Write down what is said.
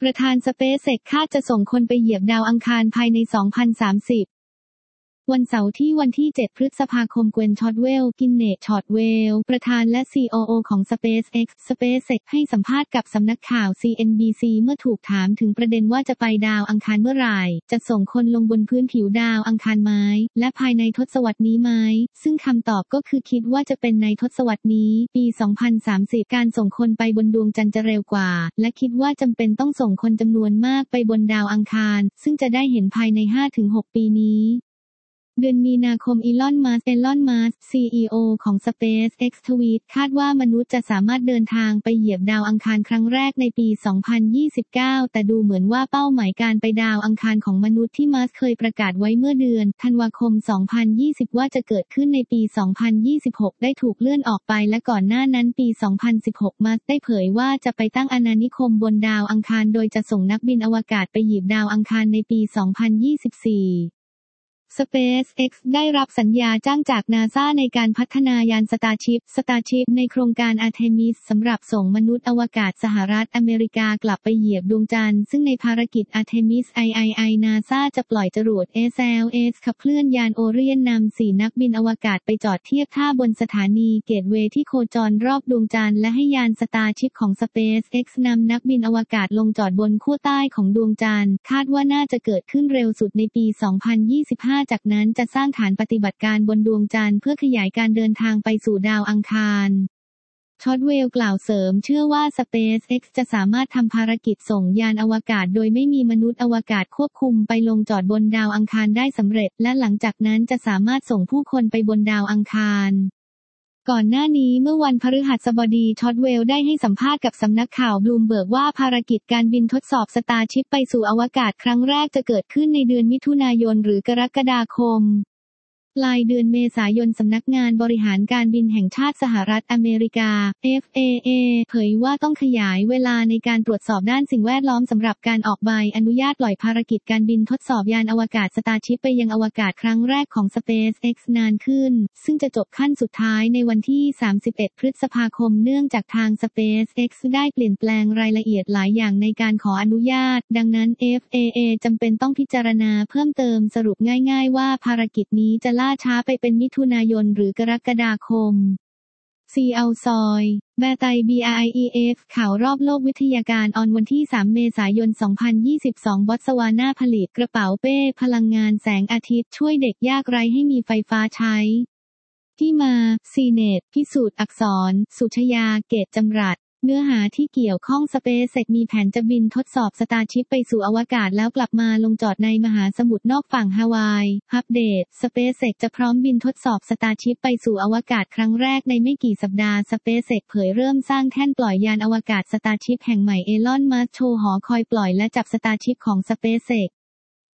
ประธาน SpaceX คาดจะส่งคนไปเหยียบดาวอังคารภายใน 2030วันเสาร์วันที่ 7 พฤษภาคม เกวน ชอตเวล กินเนต ชอตเวล ประธานและ COO ของ SpaceX ให้สัมภาษณ์กับสำนักข่าว CNBC เมื่อถูกถามถึงประเด็นว่าจะไปดาวอังคารเมื่อไหร่จะส่งคนลงบนพื้นผิวดาวอังคารไหมและภายในทศวรรษนี้ไหมซึ่งคำตอบก็คือคิดว่าจะเป็นในทศวรรษนี้ปี 2030 การส่งคนไปบนดวงจันทร์จะเร็วกว่าและคิดว่าจำเป็นต้องส่งคนจำนวนมากไปบนดาวอังคารซึ่งจะได้เห็นภายใน 5-6 ปีนี้เดือนมีนาคมอีลอน มัสก์ CEO ของ SpaceX ทวีตคาดว่ามนุษย์จะสามารถเดินทางไปเหยียบดาวอังคารครั้งแรกในปี 2029 แต่ดูเหมือนว่าเป้าหมายการไปดาวอังคารของมนุษย์ที่มัสก์เคยประกาศไว้เมื่อเดือนธันวาคม 2020 ว่าจะเกิดขึ้นในปี 2026 ได้ถูกเลื่อนออกไปและก่อนหน้านั้นปี 2016 มัสก์ได้เผยว่าจะไปตั้งอาณานิคมบนดาวอังคารโดยจะส่งนักบินอวกาศไปเหยียบดาวอังคารในปี 2024SpaceX ได้รับสัญญาจ้างจาก NASA ในการพัฒนายาน Starship ในโครงการ Artemis สำหรับส่งมนุษย์อวกาศสหรัฐอเมริกากลับไปเหยียบดวงจันทร์ซึ่งในภารกิจ Artemis III NASA จะปล่อยจรวด SLS ขับเคลื่อนยานโอเรียนนำ 4 นักบินอวกาศไปจอดเทียบท่าบนสถานีเกตเวย์ที่โคจรรอบดวงจันทร์และให้ยาน Starship ของ SpaceX นำนักบินอวกาศลงจอดบนขั้วใต้ของดวงจันทร์คาดว่าน่าจะเกิดขึ้นเร็วสุดในปี 2025จากนั้นจะสร้างฐานปฏิบัติการบนดวงจันทร์เพื่อขยายการเดินทางไปสู่ดาวอังคารชอตเวลกล่าวเสริมเชื่อว่า SpaceX จะสามารถทำภารกิจส่งยานอวกาศโดยไม่มีมนุษย์อวกาศควบคุมไปลงจอดบนดาวอังคารได้สำเร็จและหลังจากนั้นจะสามารถส่งผู้คนไปบนดาวอังคารก่อนหน้านี้เมื่อวันพฤหัสบดีชอตเวลได้ให้สัมภาษณ์กับสำนักข่าวบลูมเบิร์กว่าภารกิจการบินทดสอบสตาร์ชิปไปสู่อวกาศครั้งแรกจะเกิดขึ้นในเดือนมิถุนายนหรือกรกฎาคมปลายเดือนเมษายนสำนักงานบริหารการบินแห่งชาติสหรัฐอเมริกา FAA เผยว่าต้องขยายเวลาในการตรวจสอบด้านสิ่งแวดล้อมสำหรับการออกใบอนุญาตปล่อยภารกิจการบินทดสอบยานอวกาศ Starship ไปยังอวกาศครั้งแรกของ SpaceX นานขึ้นซึ่งจะจบขั้นสุดท้ายในวันที่ 31 พฤษภาคมเนื่องจากทาง SpaceX ได้เปลี่ยนแปลงรายละเอียดหลายอย่างในการขออนุญาตดังนั้น FAA จำเป็นต้องพิจารณาเพิ่มเติมสรุปง่ายๆว่าภารกิจนี้จะล่าช้าไปเป็นมิถุนายนหรือกรกฎาคมซีอัลซอยแบไต BRIEF ข่าวรอบโลกวิทยาการออนวันที่ 3 เมษายน 2022 บอตสวานาผลิตกระเป๋าเป้พลังงานแสงอาทิตย์ช่วยเด็กยากไร้ให้มีไฟฟ้าใช้ที่มาซีเนตพิสูจน์อักษรสุชยาเกตจำรัดเนื้อหาที่เกี่ยวข้อง SpaceX มีแผนจะบินทดสอบ Starship ไปสู่อวกาศแล้วกลับมาลงจอดในมหาสมุทรนอกฝั่งฮาวายอัปเดต SpaceX จะพร้อมบินทดสอบ Starship ไปสู่อวกาศครั้งแรกในไม่กี่สัปดาห์ SpaceX เผยเริ่มสร้างแท่นปล่อยยานอวกาศ Starship แห่งใหม่ Elon Musk โชว์หอคอยปล่อยและจับ Starship ของ SpaceX